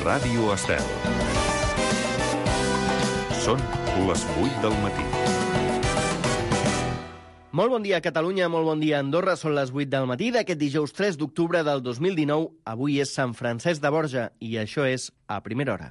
Ràdio Estel. Són les 8 del matí. Molt bon dia, Catalunya, molt bon dia, Andorra. Són les 8 del matí d'aquest dijous 3 d'octubre del 2019. Avui és Sant Francesc de Borja i això és A Primera Hora.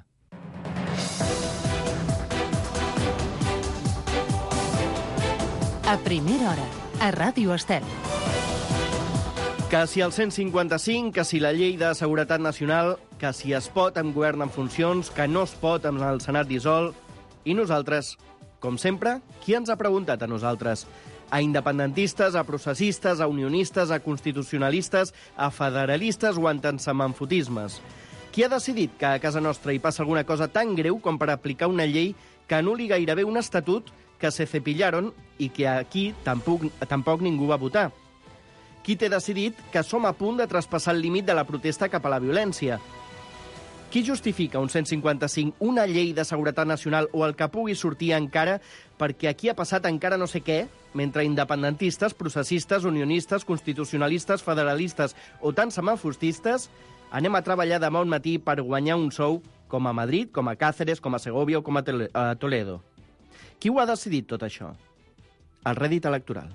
A Primera Hora, a Ràdio Estel. Que si el 155, que si la llei de seguretat nacional, que si es pot amb govern en funcions, que no es pot amb el Senat dissolt. I nosaltres, com sempre, qui ens ha preguntat a nosaltres? A independentistes, a processistes, a unionistes, a constitucionalistes, a federalistes o a antisemanfotismes. Qui ha decidit que a casa nostra hi passa alguna cosa tan greu com per aplicar una llei que anul·li gairebé un estatut que se cepillaron i que aquí tampoc ningú va votar? Qui té decidit que som a punt de traspassar el límit de la protesta cap a la violència? Qui justifica un 155, una llei de seguretat nacional o el que pugui sortir encara perquè aquí ha passat encara no sé què, mentre independentistes, processistes, unionistes, constitucionalistes, federalistes o tant semafostistes anem a treballar demà un matí per guanyar un sou com a Madrid, com a Càceres, com a Segovia o com a Toledo? Qui ho ha decidit tot això? El rèdit electoral.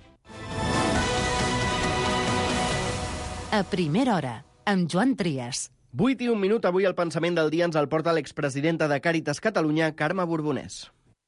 A Primera Hora, amb Joan Trias. 8 i 1 minut, avui el pensament del dia ens el porta l'expresidenta de Càritas Catalunya, Carme Borbonès.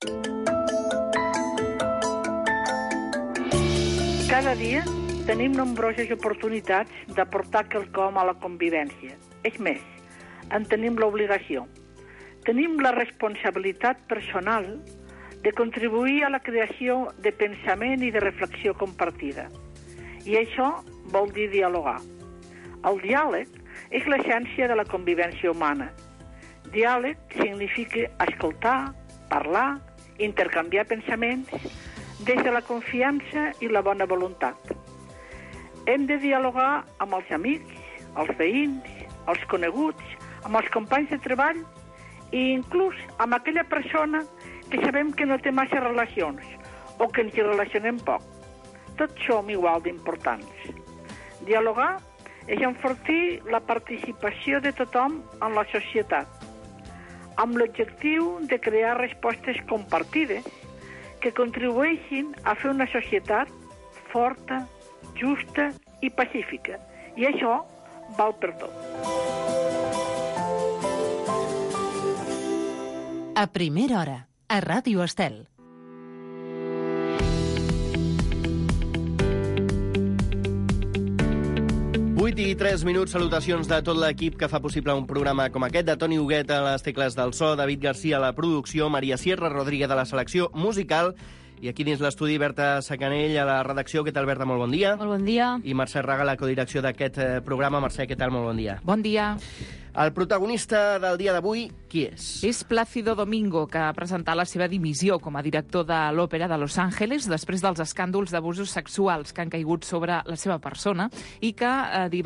Cada dia tenim nombroses oportunitats d'aportar quelcom a la convivència. És més, en tenim l'obligació. Tenim la responsabilitat personal de contribuir a la creació de pensament i de reflexió compartida. I això vol dir dialogar. El diàleg és l'essència de la convivència humana. Diàleg significa escoltar, parlar, intercanviar pensaments des de la confiança i la bona voluntat. Hem de dialogar amb els amics, els veïns, els coneguts, amb els companys de treball i inclús amb aquella persona que sabem que no té massa relacions o que ens hi relacionem poc. Tots som igual d'importants. Dialogar és enfortir la participació de tothom en la societat, amb l'objectiu de crear respostes compartides que contribueixin a fer una societat forta, justa i pacífica. I això val per tot. A Primera Hora, a Ràdio Estel. I 3 minuts, salutacions de tot l'equip que fa possible un programa com aquest, de Toni Huguet a les tecles del so, David Garcia a la producció, Maria Sierra Rodríguez a la selecció musical, i aquí dins l'estudi Berta Sacanell a la redacció. Què tal, Berta? Molt bon dia. Molt bon dia. I Mercè Raga a la codirecció d'aquest programa. Mercè, què tal? Molt bon dia. Bon dia. El protagonista del dia d'avui, qui és? És Plácido Domingo, que ha presentat la seva dimissió com a director de l'Òpera de Los Ángeles després dels escàndols d'abusos sexuals que han caigut sobre la seva persona i que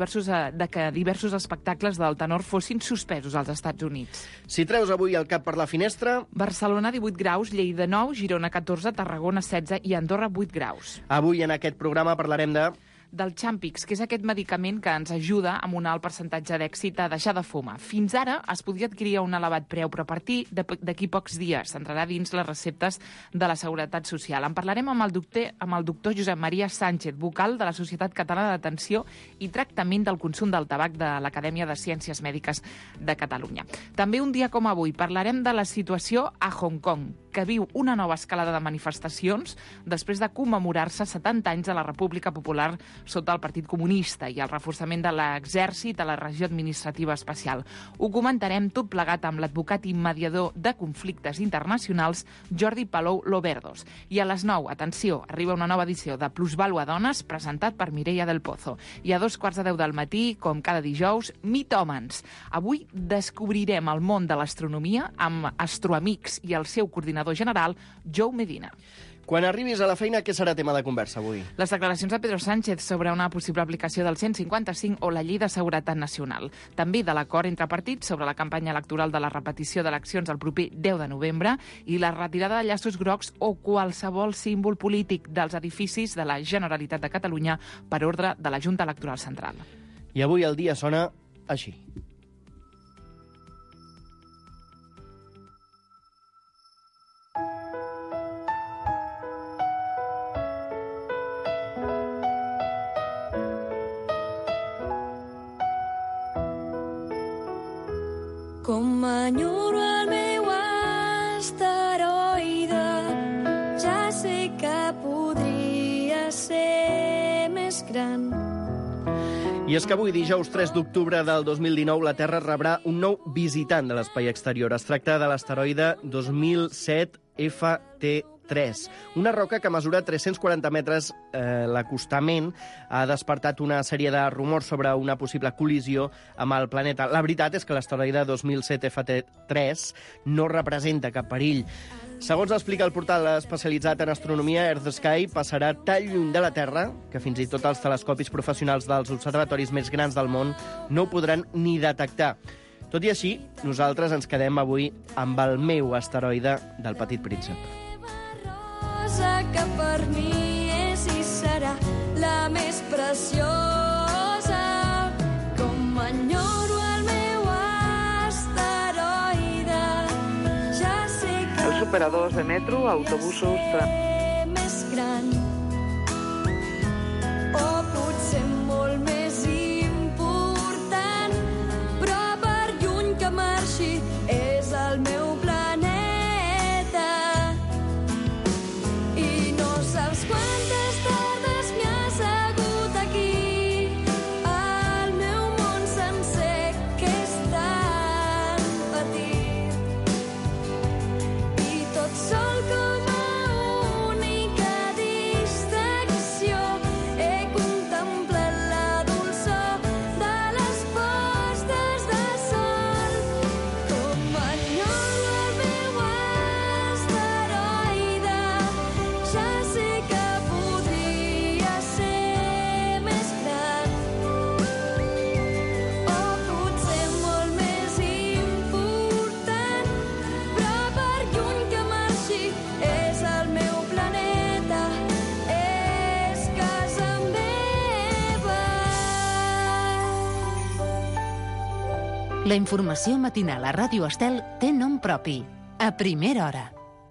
diversos espectacles del tenor fossin suspesos als Estats Units. Si treus avui el cap per la finestra... Barcelona 18 graus, Lleida 9, Girona 14, Tarragona 16 i Andorra 8 graus. Avui en aquest programa parlarem del Champix, que és aquest medicament que ens ajuda amb un alt percentatge d'èxit a deixar de fumar. Fins ara es podia adquirir a un elevat preu, però a partir d'aquí pocs dies s'entrarà dins les receptes de la Seguretat Social. En parlarem amb el doctor Josep Maria Sánchez, vocal de la Societat Catalana d'Atenció i Tractament del Consum del Tabac de l'Acadèmia de Ciències Mèdiques de Catalunya. També un dia com avui parlarem de la situació a Hong Kong, que viu una nova escalada de manifestacions després de commemorar-se 70 anys de la República Popular sota el Partit Comunista i el reforçament de l'exèrcit a la regió administrativa especial. Ho comentarem tot plegat amb l'advocat i mediador de conflictes internacionals Jordi Palou Loberdos. I a les 9, atenció, arriba una nova edició de Plusvàlua Dones presentat per Mireia del Pozo. I a 2:15 del matí, com cada dijous, Mitòmens. Avui descobrirem el món de l'astronomia amb Astroamics i el seu coordinador general, Joe Medina. Quan arribis a la feina, què serà tema de conversa avui? Les declaracions de Pedro Sánchez sobre una possible aplicació del 155 o la llei de seguretat nacional. També de l'acord entre partits sobre la campanya electoral de la repetició d'eleccions el proper 10 de novembre i la retirada de llaços grocs o qualsevol símbol polític dels edificis de la Generalitat de Catalunya per ordre de la Junta Electoral Central. I avui el dia sona així. Com enyoro el meu asteroide, ja sé que podria ser més gran. I és que avui, dijous 3 d'octubre del 2019, la Terra rebrà un nou visitant de l'espai exterior. Es tracta de l'asteroide 2007 FT3, una roca que mesura 340 metres. L'acostament ha despertat una sèrie de rumors sobre una possible col·lisió amb el planeta. La veritat és que l'asteroide 2007 FT3 no representa cap perill. Segons explica el portal especialitzat en astronomia Earth Sky, passarà tan lluny de la Terra que fins i tot els telescopis professionals dels observatoris més grans del món no ho podran ni detectar. Tot i així, nosaltres ens quedem avui amb el meu asteroide del Petit Príncep. Rosa que per mi és i serà la més preciosa, com enyoro el meu asteroide, ja sé que Els operadors de metro, autobusos... més gran, o potser molt més important, però per lluny que marxi és el meu planeta. I no saps quantes tardes m'hi has hagut aquí, el meu món sencer que és tan petit. I tot sol com a única distracció he contemplat la dolçor de les postes de sol. Com enyoro el meu asteroide, ja sé que podria ser més gran, o potser molt més important, però per lluny que marxi és el meu planeta, és casa meva. La informació matinal a Ràdio Estel té nom propi. A primera hora.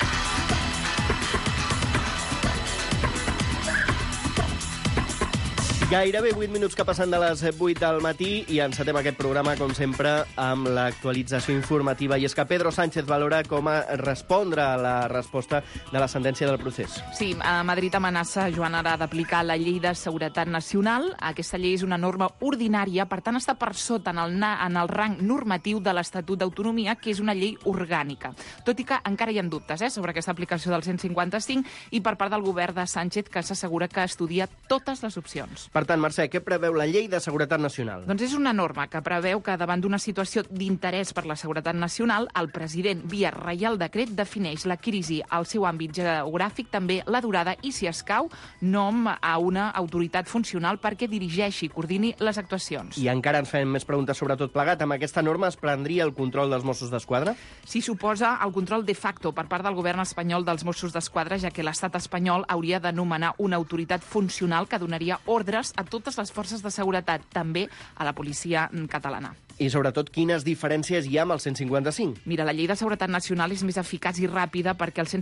Gairebé 8 minuts que passen de les 8 del matí i encetem aquest programa, com sempre, amb l'actualització informativa. I és que Pedro Sánchez valora com a respondre a la resposta de la sentència del procés. Sí, a Madrid amenaça Joan Ara d'aplicar la llei de seguretat nacional. Aquesta llei és una norma ordinària, per tant està per sota en el rang normatiu de l'Estatut d'Autonomia, que és una llei orgànica. Tot i que encara hi ha dubtes sobre aquesta aplicació del 155 i per part del govern de Sánchez, que s'assegura que estudia totes les opcions. Per tant, Mercè, què preveu la llei de seguretat nacional? Doncs és una norma que preveu que davant d'una situació d'interès per la seguretat nacional, el president, via reial decret, defineix la crisi al seu àmbit geogràfic, també la durada i, si escau, nom a una autoritat funcional perquè dirigeixi i coordini les actuacions. I encara ens fem més preguntes sobre tot plegat. Amb aquesta norma es prendria el control dels Mossos d'Esquadra? Sí, suposa el control de facto per part del govern espanyol dels Mossos d'Esquadra, ja que l'estat espanyol hauria de nomenar una autoritat funcional que donaria ordres a totes les forces de seguretat, també a la policia catalana. I, sobretot, quines diferències hi ha amb el 155? Mira, la llei de seguretat nacional és més eficaç i ràpida perquè el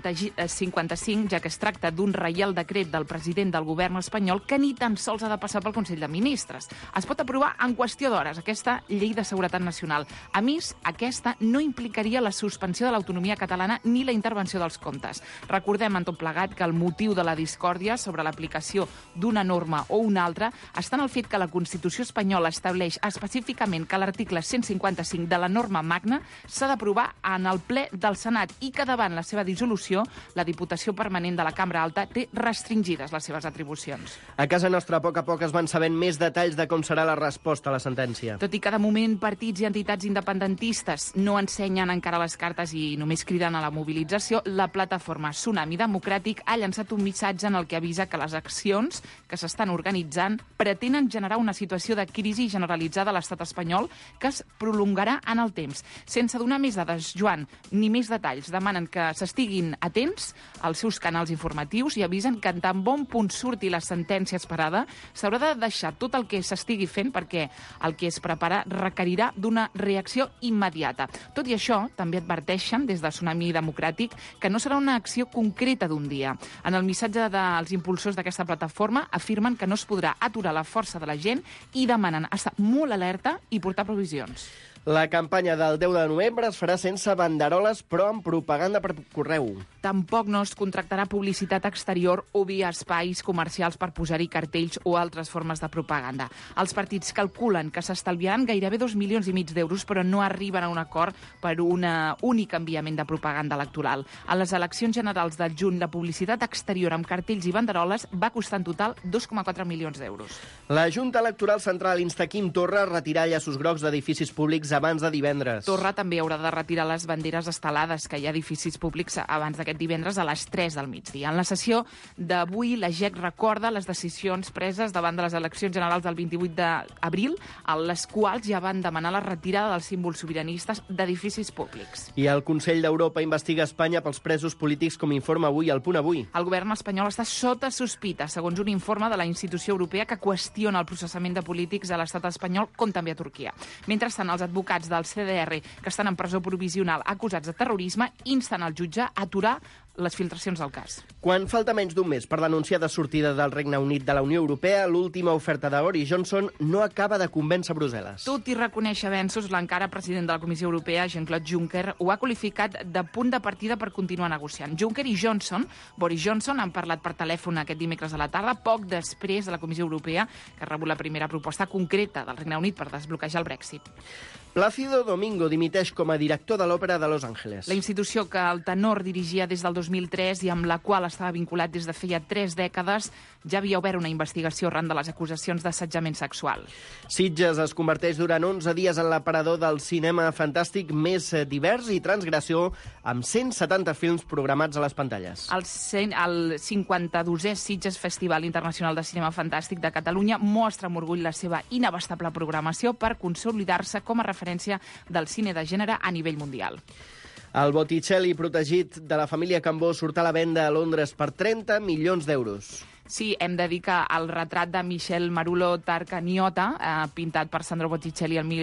155, ja que es tracta d'un reial decret del president del govern espanyol que ni tan sols ha de passar pel Consell de Ministres. Es pot aprovar en qüestió d'hores, aquesta llei de seguretat nacional. A més, aquesta no implicaria la suspensió de l'autonomia catalana ni la intervenció dels comptes. Recordem en tot plegat que el motiu de la discòrdia sobre l'aplicació d'una norma o una altra està en el fet que la Constitució espanyola estableix específicament que l'article 155 de la norma magna s'ha d'aprovar en el ple del Senat i que davant la seva dissolució la Diputació Permanent de la Cambra Alta té restringides les seves atribucions. A casa nostra, a poc es van sabent més detalls de com serà la resposta a la sentència. Tot i que de moment partits i entitats independentistes no ensenyen encara les cartes i només criden a la mobilització, la plataforma Tsunami Democràtic ha llançat un missatge en el que avisa que les accions que s'estan organitzant pretenen generar una situació de crisi generalitzada a l'estat espanyol que es prolongarà en el temps. Sense donar més dades, Joan, ni més detalls, demanen que s'estiguin atents als seus canals informatius i avisen que en tan bon punt surti la sentència esperada s'haurà de deixar tot el que s'estigui fent perquè el que es prepara requerirà d'una reacció immediata. Tot i això, també adverteixen des de Tsunami Democràtic que no serà una acció concreta d'un dia. En el missatge dels impulsors d'aquesta plataforma afirmen que no es podrà aturar la força de la gent i demanen estar molt alerta i portar provisions. La campanya del 10 de novembre es farà sense banderoles, però amb propaganda per correu. Tampoc no es contractarà publicitat exterior o via espais comercials per posar-hi cartells o altres formes de propaganda. Els partits calculen que s'estalviaran gairebé 2,5 milions d'euros, però no arriben a un acord per un únic enviament de propaganda electoral. A les eleccions generals del juny, la publicitat exterior amb cartells i banderoles va costar en total 2,4 milions d'euros. La Junta Electoral Central insta Quim Torra a retirar llaços grocs d'edificis públics abans de divendres. Torra també haurà de retirar les banderes estelades que hi ha a edificis públics abans d'aquest divendres a les 3 del migdia. En la sessió d'avui, la GEC recorda les decisions preses davant de les eleccions generals del 28 d'abril, a les quals ja van demanar la retirada dels símbols sobiranistes d'edificis públics. I el Consell d'Europa investiga Espanya pels presos polítics, com informa avui el Punt Avui. El govern espanyol està sota sospita, segons un informe de la institució europea que qüestiona el processament de polítics a l'estat espanyol, com també a Turquia. Mentrestant, els advocats del CDR, que estan en presó provisional acusats de terrorisme, insten al jutge a aturar les filtracions del cas. Quan falta menys d'un mes per l'anunciada sortida del Regne Unit de la Unió Europea, l'última oferta de Boris Johnson no acaba de convèncer Brussel·les. Tot i reconèixer avenços, l'encara president de la Comissió Europea, Jean-Claude Juncker, ho ha qualificat de punt de partida per continuar negociant. Juncker i Boris Johnson, han parlat per telèfon aquest dimecres a la tarda, poc després de la Comissió Europea, que ha rebut la primera proposta concreta del Regne Unit per desbloquejar el Brexit. Plácido Domingo dimiteix com a director de l'Òpera de Los Angeles. La institució que el tenor dirigia des del 2003 i amb la qual estava vinculat des de feia 3 dècades ja havia obert una investigació arran de les acusacions d'assetjament sexual. Sitges es converteix durant 11 dies en l'aparador del cinema fantàstic més divers i transgressió, amb 170 films programats a les pantalles. El 52è Sitges Festival Internacional de Cinema Fantàstic de Catalunya mostra amb orgull la seva inabastable programació per consolidar-se com a referència del cine de gènere a nivell mundial. El Botticelli protegit de la família Cambó surt a la venda a Londres per 30 milions d'euros. Sí, hem de dir que el retrat de Michel Marulo Tarcagniota, pintat per Sandro Botticelli el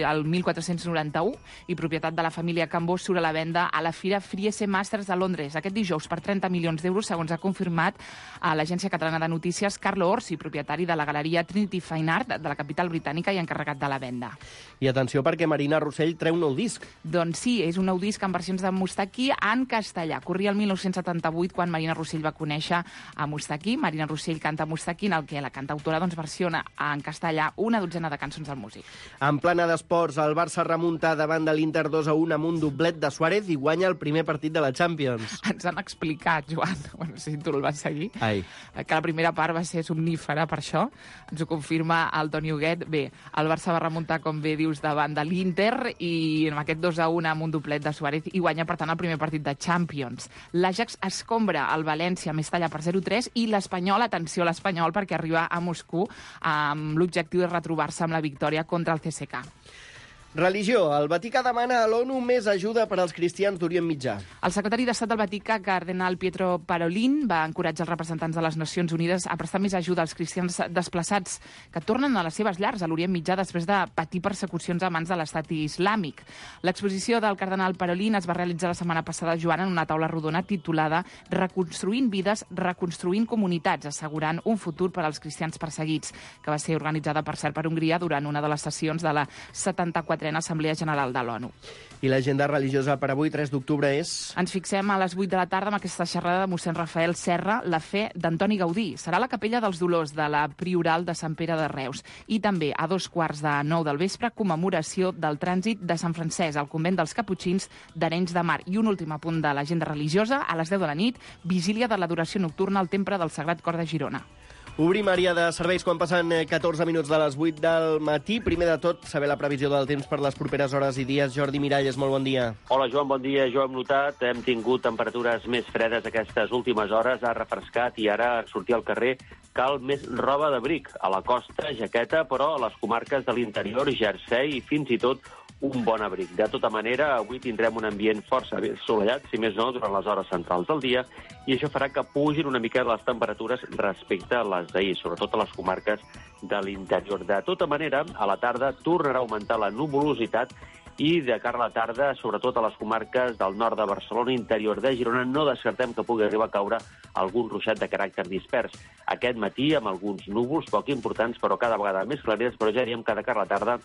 1491 i propietat de la família Cambó, surt a la venda a la Fira Frieze Masters de Londres aquest dijous per 30 milions d'euros, segons ha confirmat a l'agència catalana de notícies Carlo Orsi, propietari de la galeria Trinity Fine Art de la capital britànica i encarregat de la venda. I atenció perquè Marina Rossell treu un nou disc. Doncs sí, és un nou disc amb versions de Mostaquí en castellà. Corria el 1978 quan Marina Rossell va conèixer a Mostaquí. Marina Rossell canta Mostaquí, en el que la cantautora versiona en castellà una dotzena de cançons del músic. En plana d'esports, el Barça remunta davant de l'Inter 2-1 amb un doblet de Suárez i guanya el primer partit de la Champions. Ens han explicat, Joan, bueno, si tu el vas seguir, que la primera part va ser somnífera per això. Ens ho confirma el Toni Huguet. Bé, el Barça va remuntar, com bé dius, davant de l'Inter i amb aquest 2-1 amb un doblet de Suárez i guanya, per tant, el primer partit de Champions. L'Ajax escombra el València més talla per 0-3 i l'Espanyol, atenció a l'Espanyol, perquè arriba a Moscou amb l'objectiu de retrobar-se amb la victòria contra el CSKA. Religió. El Vaticà demana a l'ONU més ajuda per als cristians d'Orient Mitjà. El secretari d'Estat del Vaticà, cardenal Pietro Parolin, va encoratjar els representants de les Nacions Unides a prestar més ajuda als cristians desplaçats que tornen a les seves llars a l'Orient Mitjà després de patir persecucions a mans de l'Estat Islàmic. L'exposició del cardenal Parolin es va realitzar la setmana passada, Joan, en una taula rodona titulada Reconstruint vides, reconstruint comunitats, assegurant un futur per als cristians perseguits, que va ser organitzada, per cert, per Hongria durant una de les sessions de la 74a Assemblea General de l'ONU. I l'agenda religiosa per avui, 3 d'octubre, és... Ens fixem a les 8 de la tarda amb aquesta xerrada de mossèn Rafael Serra, la fe d'Antoni Gaudí. Serà a la Capella dels Dolors de la Prioral de Sant Pere de Reus. I també a 2:15 del vespre, commemoració del trànsit de Sant Francesc al convent dels Caputxins d'Arenys de Mar. I un últim apunt de l'agenda religiosa, a les 10 de la nit, vigília de l'adoració nocturna al Temple del Sagrat Cor de Girona. Obrim àrea de serveis quan passen 14 minuts de les 8 del matí. Primer de tot, saber la previsió del temps per les properes hores i dies. Jordi Miralles, molt bon dia. Hola, Joan, bon dia. Jo hem notat, hem tingut temperatures més fredes aquestes últimes hores, ha refrescat i ara sortir al carrer cal més roba d'abric. A la costa, jaqueta, però a les comarques de l'interior, jersei i fins i tot un bon abric. De tota manera, avui tindrem un ambient força assolellat, si més no, durant les hores centrals del dia, i això farà que pugin una mica les temperatures respecte a les d'ahir, sobretot a les comarques de l'interior. De tota manera, a la tarda tornarà a augmentar la nuvolositat i de cara a la tarda, sobretot a les comarques del nord de Barcelona, interior de Girona, no descartem que pugui arribar a caure algun ruixat de caràcter dispers. Aquest matí, amb alguns núvols poc importants, però cada vegada més clareres, però ja diríem que de cara a la tarda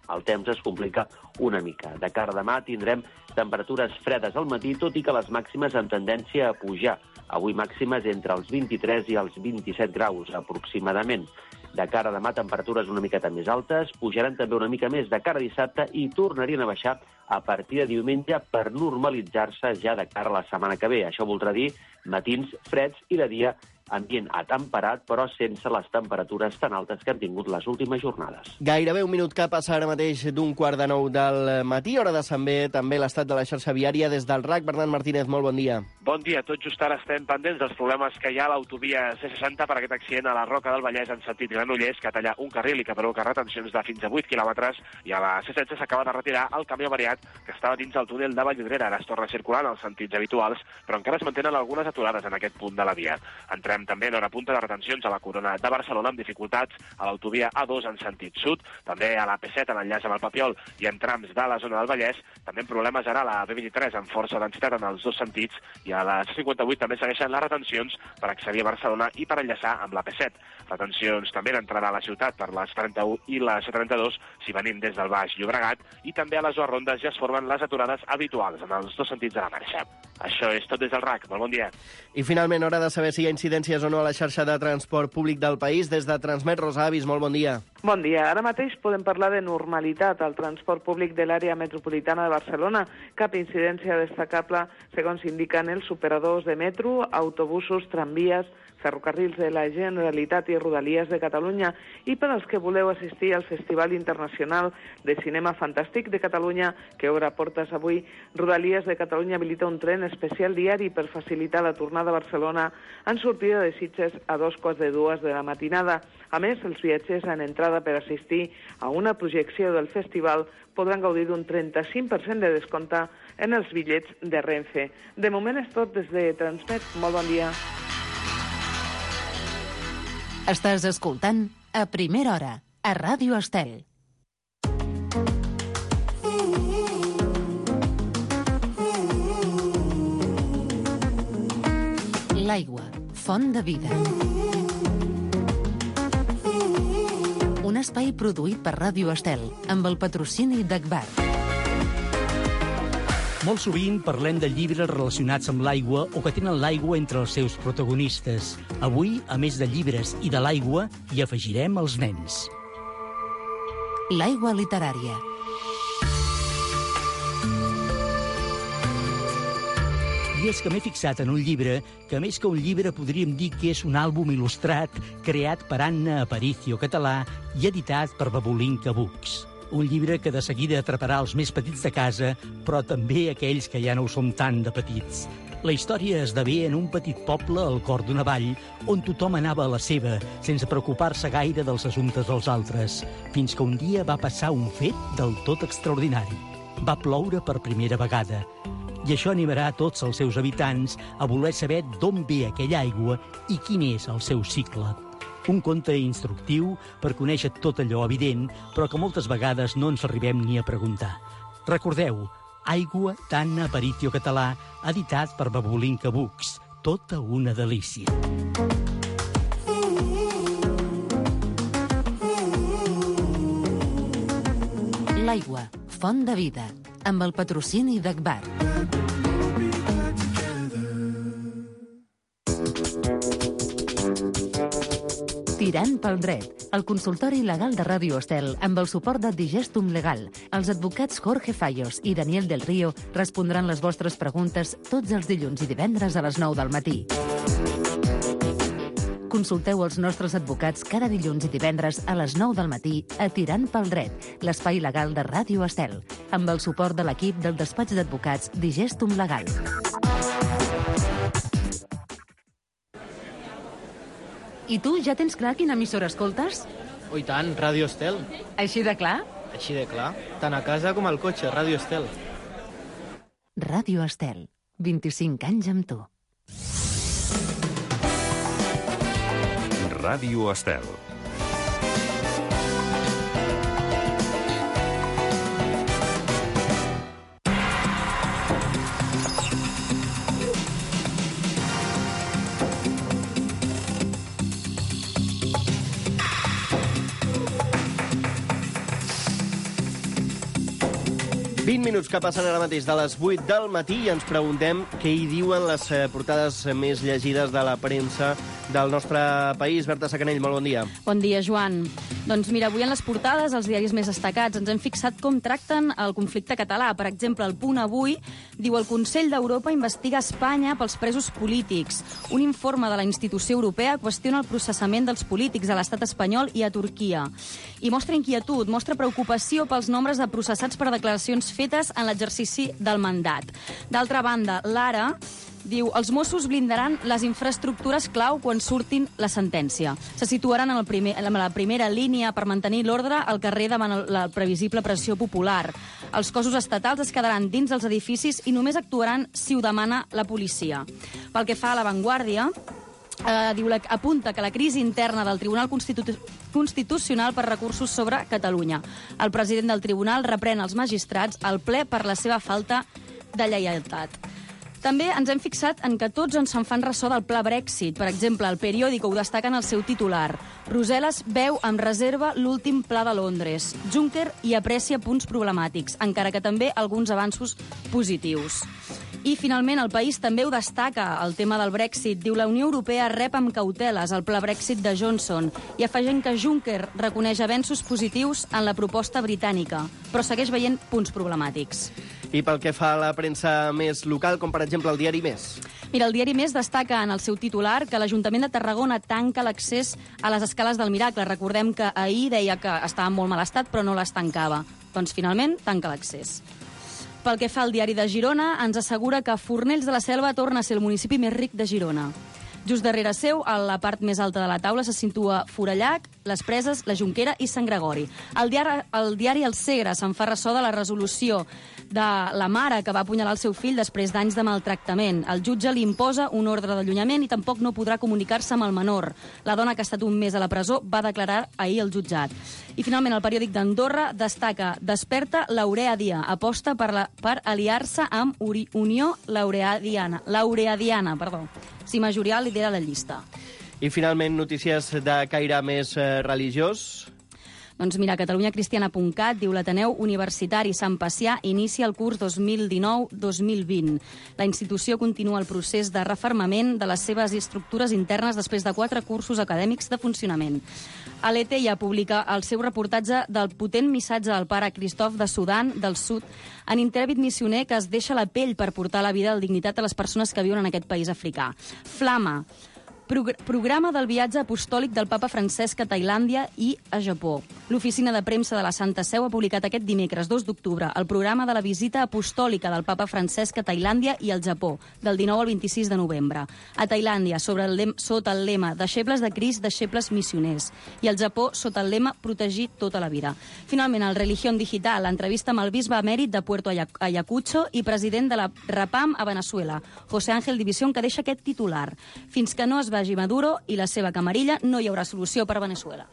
el temps es complica una mica. De cara a demà tindrem temperatures fredes al matí, tot i que les màximes amb tendència a pujar. Avui màximes entre els 23 i els 27 graus, aproximadament. De cara a demà, temperatures una miqueta més altes, pujaran també una mica més de cara a dissabte i tornarien a baixar a partir de diumenge per normalitzar-se ja de cara a la setmana que ve. Això voldrà dir matins freds i de dia ambient atemperat, però sense les temperatures tan altes que han tingut les últimes jornades. Gairebé un minut que passa ara mateix d'8:45 del matí, hora de saber també l'estat de la xarxa viària des del RAC. Bernat Martínez, molt bon dia. Bon dia. Tot just ara estem pendents dels problemes que hi ha a l'autovia C60 per aquest accident a la Roca del Vallès en sentit Granollers, que talla un carril i que provoca retencions de fins a 8 quilòmetres, i a la C16 s'acaba de retirar el camió variat que estava dins el túnel de Vallvidrera. Ara es torna a circular en els sentits habituals, però encara es mantenen algunes aturades en aquest punt de la via. Entrem també en hora punta de retencions a la Corona de Barcelona amb dificultats a l'autovia A2 en sentit sud, també a la P7 en enllaç amb el Papiol i en trams de la zona del Vallès, també amb problemes ara a la B23 amb força densitat en els dos sentits, i a la C58 també segueixen les retencions per accedir a Barcelona i per enllaçar amb la P7. Retencions també d'entrada a la ciutat per les 31 i la C32 si venim des del Baix Llobregat, i també a les dues rondes ja es formen les aturades habituals en els dos sentits de la marxa. Això és tot des del RAC. Molt bon dia. I finalment, hora de saber si hi ha incidències o no a la xarxa de transport públic del país. Des de Transmet, Rosa Avis, molt bon dia. Bon dia. Ara mateix podem parlar de normalitat al transport públic de l'àrea metropolitana de Barcelona. Cap incidència destacable, segons indiquen els operadors de metro, autobusos, tramvies, ferrocarrils de la Generalitat i Rodalies de Catalunya. I per als que voleu assistir al Festival Internacional de Cinema Fantàstic de Catalunya, que obre portes avui, Rodalies de Catalunya habilita un tren especial diari per facilitar la tornada a Barcelona en sortida de Sitges a 2:45 de la matinada. A més, els viatgers en entrada per assistir a una projecció del festival podran gaudir d'un 35% de descompte en els bitllets de Renfe. De moment és tot des de Transmet. Molt bon dia. Estàs escoltant A Primera Hora, a Ràdio Estel. L'aigua, font de vida. Un espai produït per Ràdio Estel, amb el patrocini d'Agbar. Molt sovint parlem de llibres relacionats amb l'aigua o que tenen l'aigua entre els seus protagonistes. Avui, a més de llibres i de l'aigua, hi afegirem els nens. L'aigua literària. I és que m'he fixat en un llibre que, més que un llibre, podríem dir que és un àlbum il·lustrat creat per Anna Aparicio Català i editat per Babulinka Books. Un llibre que de seguida atraparà els més petits de casa, però també aquells que ja no ho som tant de petits. La història esdevé en un petit poble al cor d'una vall on tothom anava a la seva, sense preocupar-se gaire dels assumptes dels altres, fins que un dia va passar un fet del tot extraordinari. Va ploure per primera vegada. I això animarà a tots els seus habitants a voler saber d'on ve aquella aigua i quin és el seu cicle. Un conte instructiu per conèixer tot allò evident, però que moltes vegades no ens arribem ni a preguntar. Recordeu, Aigua d'Anna Aparicio Català, editat per Babulinka Books. Tota una delícia. L'aigua, font de vida, amb el patrocini d'Agbar. Tirant pel dret, el consultori legal de Ràdio Estel amb el suport de Digestum Legal. Els advocats Jorge Fallos i Daniel del Río respondran les vostres preguntes tots els dilluns i divendres a les 9 del matí. Consulteu els nostres advocats cada dilluns i divendres a les 9 del matí a Tirant pel dret, l'espai legal de Ràdio Estel, amb el suport de l'equip del despatx d'advocats Digestum Legal. I tu, ja tens clar quina emissora escoltes? Oh, i tant, Ràdio Estel. Així de clar? Així de clar. Tant a casa com al cotxe, Ràdio Estel. Ràdio Estel. 25 anys amb tu. Ràdio Estel. 20 minuts que passen ara mateix de les 8 del matí i ens preguntem què hi diuen les portades més llegides de la premsa del nostre país. Berta Sacanell, molt bon dia. Bon dia, Joan. Doncs mira, avui en les portades, els diaris més destacats, ens hem fixat com tracten el conflicte català. Per exemple, el Punt avui diu el Consell d'Europa investiga Espanya pels presos polítics. Un informe de la institució europea qüestiona el processament dels polítics a l'estat espanyol i a Turquia. I mostra inquietud, mostra preocupació pels nombres de processats per declaracions fetes en l'exercici del mandat. D'altra banda, l'Ara diu els Mossos blindaran les infraestructures clau quan surtin la sentència. Se situaran en la primera línia per mantenir l'ordre al carrer davant la previsible pressió popular. Els cossos estatals es quedaran dins els edificis i només actuaran si ho demana la policia. Pel que fa a La Vanguardia, apunta que la crisi interna del Tribunal Constitucional per recursos sobre Catalunya. El president del tribunal reprèn els magistrats al ple per la seva falta de lleialtat. També ens hem fixat en que tots ens en fan ressò del pla Brexit. Per exemple, el Periódico ho destaca en el seu titular. Brussel·les veu amb reserva l'últim pla de Londres. Juncker hi aprecia punts problemàtics, encara que també alguns avanços positius. I, finalment, el País també ho destaca, el tema del Brexit. Diu la Unió Europea rep amb cauteles el pla Brexit de Johnson i afegint que Juncker reconeix avenços positius en la proposta britànica, però segueix veient punts problemàtics. I pel que fa a la premsa més local, com per exemple el diari Més? Mira, el diari Més destaca en el seu titular que l'Ajuntament de Tarragona tanca l'accés a les escales del Miracle. Recordem que ahir deia que estava en molt mal estat, però no les tancava. Doncs finalment tanca l'accés. Pel que fa al diari de Girona, ens assegura que Fornells de la Selva torna a ser el municipi més ric de Girona. Just darrere seu, a la part més alta de la taula, se situa Forallac, les Preses, la Jonquera i Sant Gregori. El diari El Segre se'n fa ressò de la resolució de la mare que va apunyalar el seu fill després d'anys de maltractament. El jutge li imposa un ordre d'allunyament i tampoc no podrà comunicar-se amb el menor. La dona, que ha estat un mes a la presó, va declarar ahir al jutjat. I finalment el periòdic d'Andorra destaca Desperta Laurea Dia, aposta per aliar-se amb Unió Laureadiana. Cima Jurial lidera la llista. I finalment notícies de caire més religiós. Doncs mira, catalunyacristiana.cat diu l'Ateneu Universitari Sant Pacià inicia el curs 2019-2020. La institució continua el procés de refermament de les seves estructures internes després de 4 cursos acadèmics de funcionament. Aleteia publica el seu reportatge del potent missatge del pare Cristof de Sudan del Sud, en intrèpid missioner que es deixa la pell per portar la vida i la dignitat a les persones que viuen en aquest país africà. Flama. Programa del viatge apostòlic del papa Francesc a Tailàndia i a Japó. L'oficina de premsa de la Santa Seu ha publicat aquest dimecres 2 d'octubre el programa de la visita apostòlica del papa Francesc a Tailàndia i al Japó, del 19 al 26 de novembre. A Tailàndia, sota el lema Deixebles de Crist, deixebles missioners. I al Japó, sota el lema Protegir tota la vida. Finalment, el Religión Digital, l'entrevista amb el bisbe emèrit de Puerto Ayacucho i president de la RAPAM a Venezuela, José Ángel División, que deixa aquest titular. Fins que no es vagi Maduro i la seva camarilla, no hi haurà solució per Venezuela.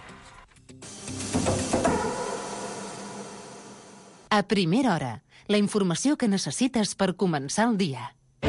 A primera hora, la informació que necessites per començar el dia.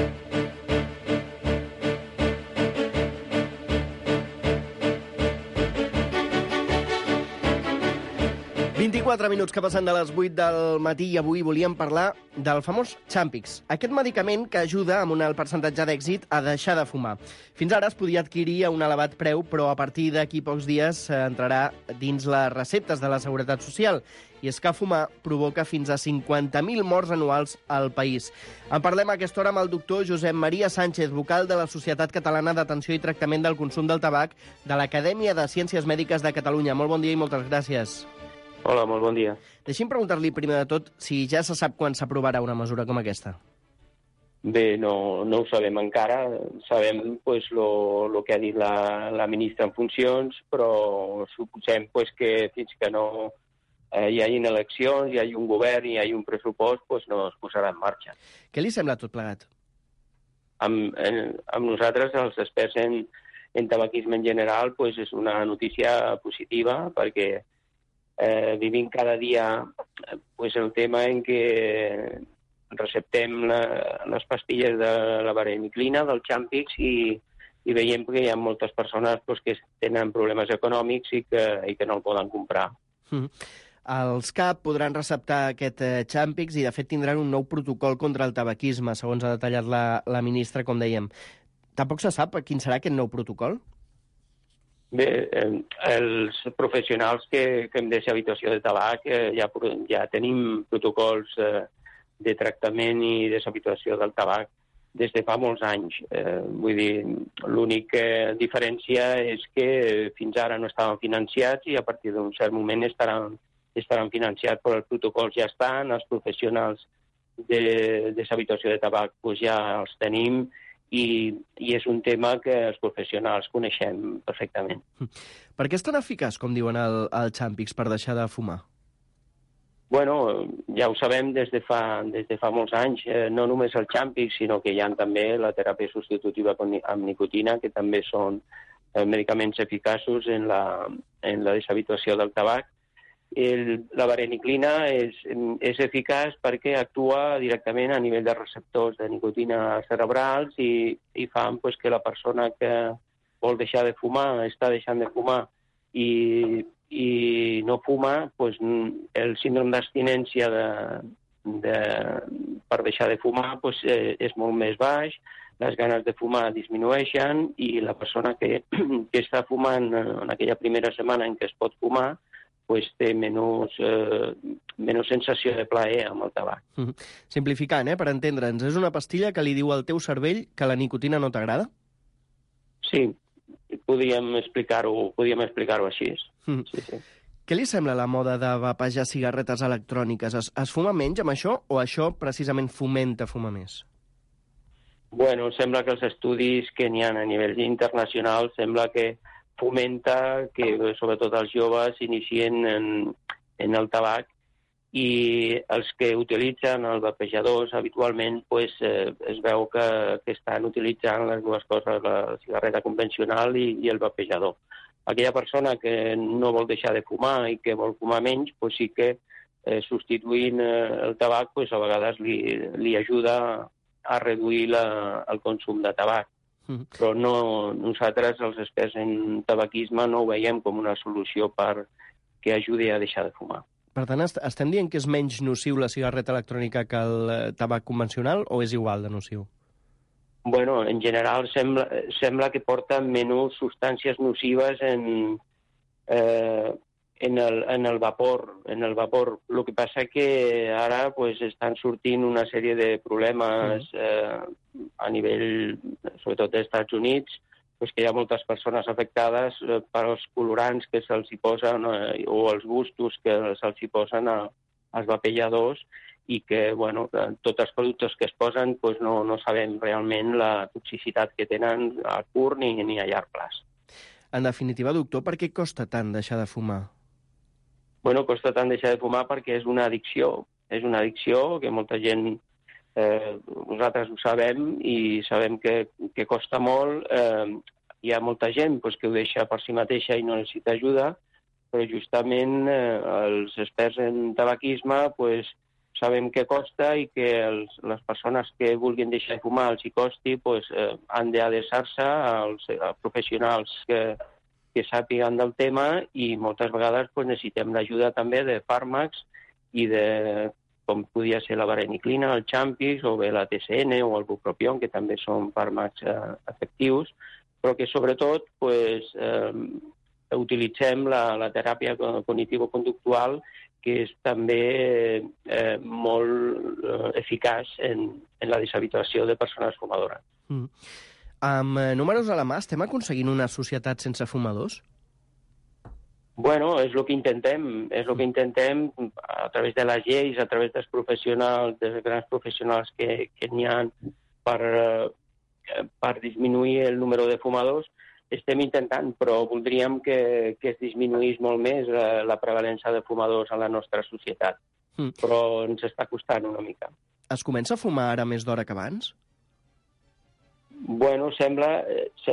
24 minuts que passen de les 8 del matí i avui volíem parlar del famós Champix, aquest medicament que ajuda amb un alt percentatge d'èxit a deixar de fumar. Fins ara es podia adquirir a un elevat preu, però a partir d'aquí pocs dies entrarà dins les receptes de la Seguretat Social. I és que fumar provoca fins a 50.000 morts anuals al país. En parlem a aquesta hora amb el doctor Josep Maria Sánchez, vocal de la Societat Catalana d'Atenció i Tractament del Consum del Tabac de l'Acadèmia de Ciències Mèdiques de Catalunya. Molt bon dia i moltes gràcies. Hola, molt bon dia. Deixi'm preguntar-li primer de tot si ja se sap quan s'aprovarà una mesura com aquesta. Bé, no ho sabem encara. Sabem lo que ha dit la ministra en funcions, però suposem que fins que no hi hagi eleccions, hi hagi un govern, hi hagi un pressupost, no es posarà en marxa. Què li sembla tot plegat? Amb nosaltres, els experts en tabaquisme en general, és una notícia positiva, perquè vivim cada dia el tema en què receptem les pastilles de la vareniclina, del Champix, i veiem que hi ha moltes persones que tenen problemes econòmics i que no el poden comprar. Els CAP podran receptar aquest Champix i, de fet, tindran un nou protocol contra el tabaquisme, segons ha detallat la ministra, com dèiem. Tampoc se sap quin serà aquest nou protocol? Bé, els professionals que hem de deshabituació de tabac ja tenim protocols de tractament i deshabituació del tabac des de fa molts anys. Vull dir, l'única diferència és que fins ara no estaven financiats i a partir d'un cert moment estaran financiats, però els protocols ja estan, els professionals de deshabituació de tabac doncs ja els tenim i és un tema que els professionals coneixem perfectament. Per què és tan eficaç, com diuen el Champix, per deixar de fumar? Bueno, ja ho sabem des de fa molts anys, no només el Champix, sinó que hi ha també la teràpia substitutiva amb nicotina, que també són medicaments eficaços en la deshabituació del tabac. La vareniclina és eficaç perquè actua directament a nivell de receptors de nicotina cerebrals i fan que la persona que vol deixar de fumar, està deixant de fumar i no fuma, doncs el síndrome d'abstinència per deixar de fumar és molt més baix, les ganes de fumar disminueixen i la persona que està fumant en aquella primera setmana en què es pot fumar té menys sensació de plaer amb el tabac. Simplificant, per entendre'ns, és una pastilla que li diu al teu cervell que la nicotina no t'agrada? Sí, podríem explicar-ho així. Sí. Què li sembla la moda de vapejar cigarretes electròniques? Es fuma menys amb això o això precisament fomenta fumar més? Bueno, sembla que els estudis que n'hi ha a nivell internacional sembla que fomenta que sobretot els joves s'inicien en el tabac i els que utilitzen els vapejadors habitualment es veu que estan utilitzant les dues coses, la cigarreta convencional i el vapejador. Aquella persona que no vol deixar de fumar i que vol fumar menys, sí que substituint el tabac a vegades li ajuda a reduir el consum de tabac. Però nosaltres, els experts en tabaquisme, no ho veiem com una solució que ajudi a deixar de fumar. Per tant, estem dient que és menys nociu la cigarreta electrònica que el tabac convencional o és igual de nociu? Bueno, en general sembla que porta menys substàncies nocives en el vapor. El que passa que ara estan sortint una sèrie de problemes a nivell, sobretot dels Estats Units, que hi ha moltes persones afectades per els colorants que se'ls hi posen o els gustos que se'ls hi posen als vapejadors i que, tots els productes que es posen no sabem realment la toxicitat que tenen a curt ni a llarg plaç. En definitiva, doctor, per què costa tant deixar de fumar? Bueno, costa tant deixar de fumar perquè és una addicció. És una addicció que molta gent, nosaltres ho sabem i sabem que costa molt. Hi ha molta gent que ho deixa per si mateixa i no necessita ajuda, però justament els experts en tabaquisme sabem que costa i que les persones que vulguin deixar de fumar els hi costi, han d'adreçar-se als professionals que sàpiguen del tema i moltes vegades necessitem l'ajuda també de fàrmacs i com podia ser la vareniclina, el Champix, o bé la TCN o el bupropion, que també són fàrmacs efectius, però que sobretot utilitzem la teràpia cognitivo-conductual, que és també molt eficaç en la deshabituació de persones fumadores. Amb números a la mà, estem aconseguint una societat sense fumadors? Bueno, és el que intentem. És el que intentem a través de les lleis, a través dels professionals, dels grans professionals que n'hi ha per disminuir el número de fumadors. Estem intentant, però voldríem que es disminuís molt més la prevalença de fumadors a la nostra societat. Però ens està costant una mica. Es comença a fumar ara més d'hora que abans? Bueno, sembla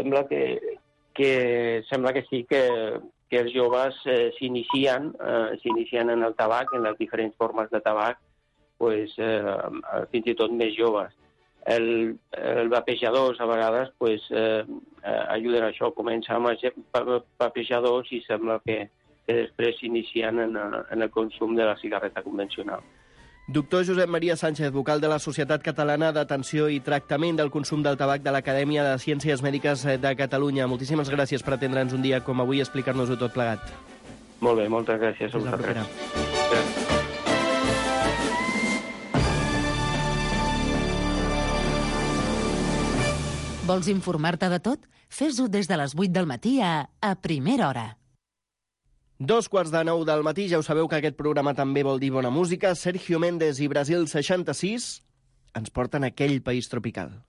que sí, que els joves s'inicien en el tabac, en les diferents formes de tabac, fins i tot més joves. Els vapejadors a vegades ajuden a això, comença amb els vapejadors i sembla que que després s'inicien en el consum de la cigarreta convencional. Doctor Josep Maria Sánchez, vocal de la Societat Catalana d'Atenció i Tractament del Consum del Tabac de l'Acadèmia de Ciències Mèdiques de Catalunya. Moltíssimes gràcies per atendre'ns un dia com avui i explicar-nos-ho tot plegat. Molt bé, moltes gràcies a vosaltres. Vols informar-te de tot? Fes-ho des de les 8 del matí a Primera Hora. 8:45 del matí, ja ho sabeu que aquest programa també vol dir bona música. Sergio Méndez i Brasil 66 ens porten a aquell país tropical.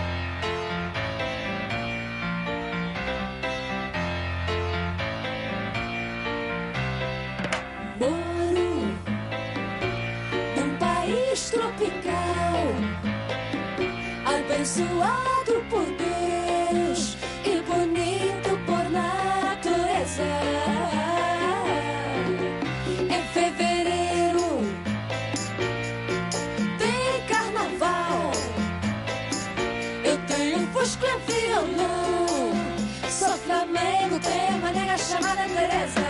Moro num país tropical, abençoado por Deus e bonito por natureza. Em fevereiro tem carnaval, eu tenho um fusco e violão, sou Flamengo, tenho uma nega chamada Teresa.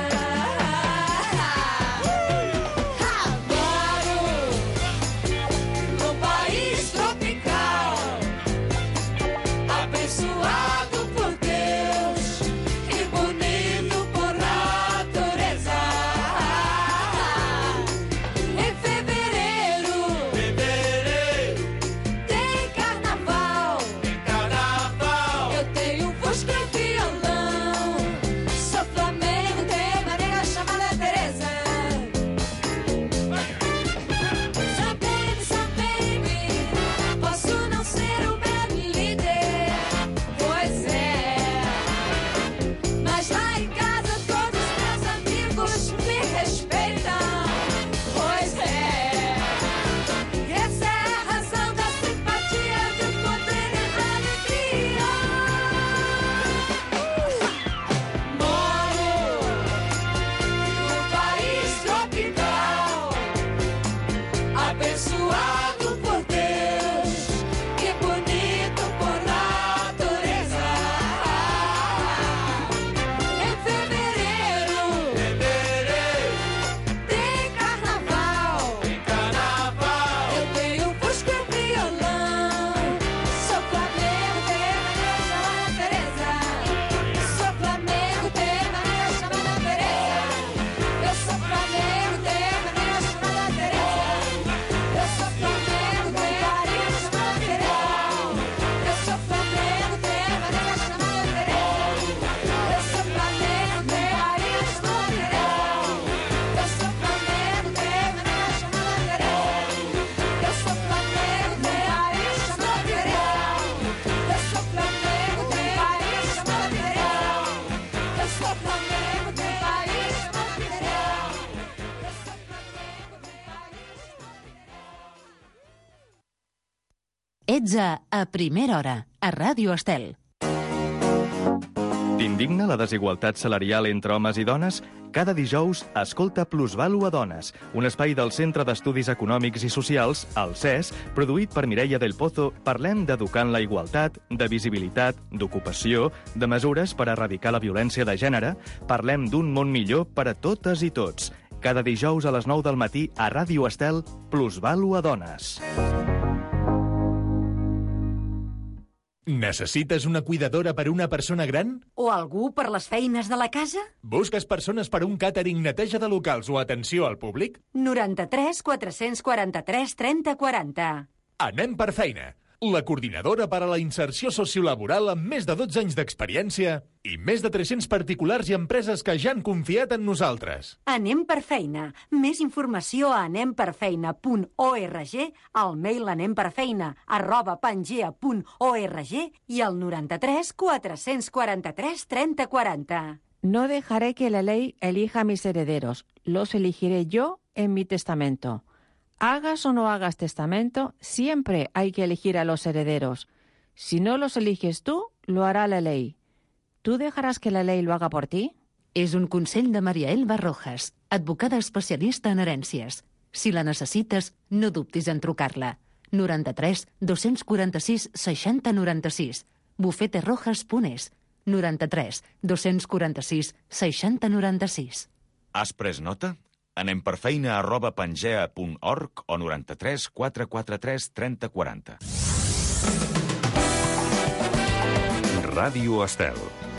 Ets a Primera Hora, a Ràdio Estel. T'indigna la desigualtat salarial entre homes i dones? Cada dijous, escolta Plusvàlua Dones, un espai del Centre d'Estudis Econòmics i Socials, el CES, produït per Mireia del Pozo. Parlem d'educar en la igualtat, de visibilitat, d'ocupació, de mesures per erradicar la violència de gènere. Parlem d'un món millor per a totes i tots. Cada dijous a les 9 del matí a Ràdio Estel, Plusvàlua Dones. Necessites una cuidadora per una persona gran? O algú per les feines de la casa? Busques persones per un càtering, neteja de locals o atenció al públic? 93 443 30 40. Anem per feina. La coordinadora per a la inserció sociolaboral amb més de 12 anys d'experiència i més de 300 particulars i empreses que ja han confiat en nosaltres. Anem per feina. Més informació a anemperfeina.org, al mail anemperfeina@pangea.org i al 93 443 30 40. No dejaré que la ley elija a mis herederos. Los elegiré yo en mi testamento. Hagas o no hagas testamento, siempre hay que elegir a los herederos. Si no los eliges tú, lo hará la ley. ¿Tú dejaràs que la ley lo haga por ti? És un consell de Maria Elba Rojas, advocada especialista en herències. Si la necessites, no dubtis en trucar-la. 93 246 60 96. bufeterojas.es. 93 246 60 96. Has pres nota? Anem per feina@pangea.org o 93 443 3040. Ràdio Estel.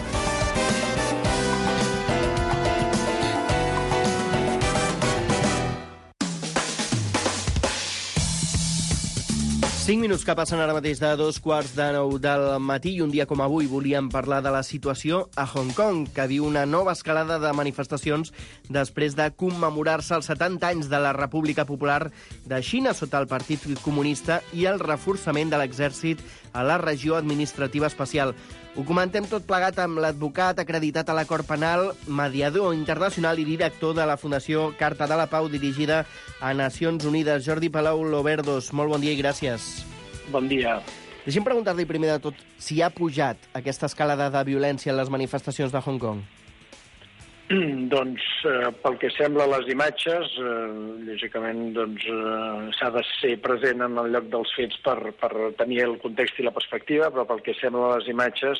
Cinc minuts que passen ara mateix de 2:45 del matí i un dia com avui volíem parlar de la situació a Hong Kong, que viu una nova escalada de manifestacions després de commemorar-se els 70 anys de la República Popular de Xina sota el Partit Comunista i el reforçament de l'exèrcit a la regió administrativa especial. Ho comentem tot plegat amb l'advocat acreditat a la Cort Penal, mediador internacional i director de la Fundació Carta de la Pau, dirigida a Nacions Unides. Jordi Palau Loverdos, molt bon dia i gràcies. Bon dia. Deixi'm preguntar-li primer de tot si ha pujat aquesta escalada de violència en les manifestacions de Hong Kong. Doncs, pel que sembla a les imatges, lògicament s'ha de ser present en el lloc dels fets per tenir el context i la perspectiva, però pel que sembla a les imatges,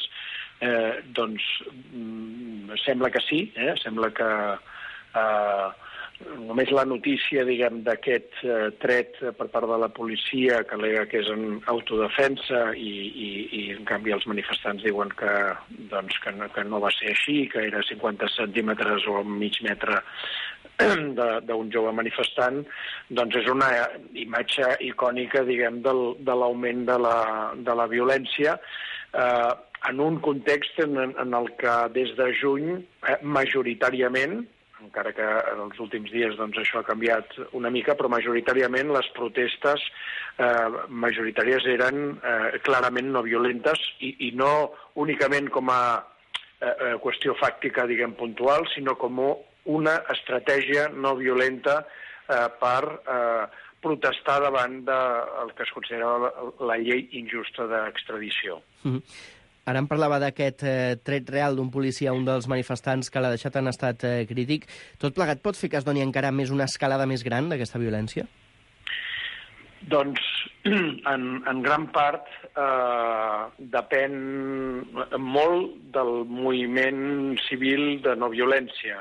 sembla que sí, sembla que només la notícia, diguem, d'aquest tret per part de la policia, que al·lega que és en autodefensa, i en canvi els manifestants diuen que no va ser així, que era 50 centímetres o mig metre d'un jove manifestant, doncs és una imatge icònica, diguem, de l'augment de la violència, en un context en el que des de juny, majoritàriament, encara que en els últims dies això ha canviat una mica, però majoritàriament les protestes majoritàries eren clarament no violentes i no únicament com a qüestió fàctica, diguem, puntual, sinó com una estratègia no violenta per protestar davant del que es considera la llei injusta d'extradició. Ara em parlava d'aquest tret real d'un policia, un dels manifestants, que l'ha deixat en estat crític. Tot plegat pot fer que es doni encara més una escalada més gran d'aquesta violència? Doncs, en gran part, depèn molt del moviment civil de no violència.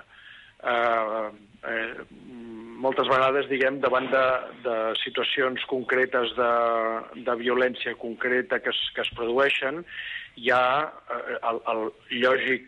Moltes vegades, diguem, davant de situacions concretes de violència concreta que es produeixen, hi ha el lògic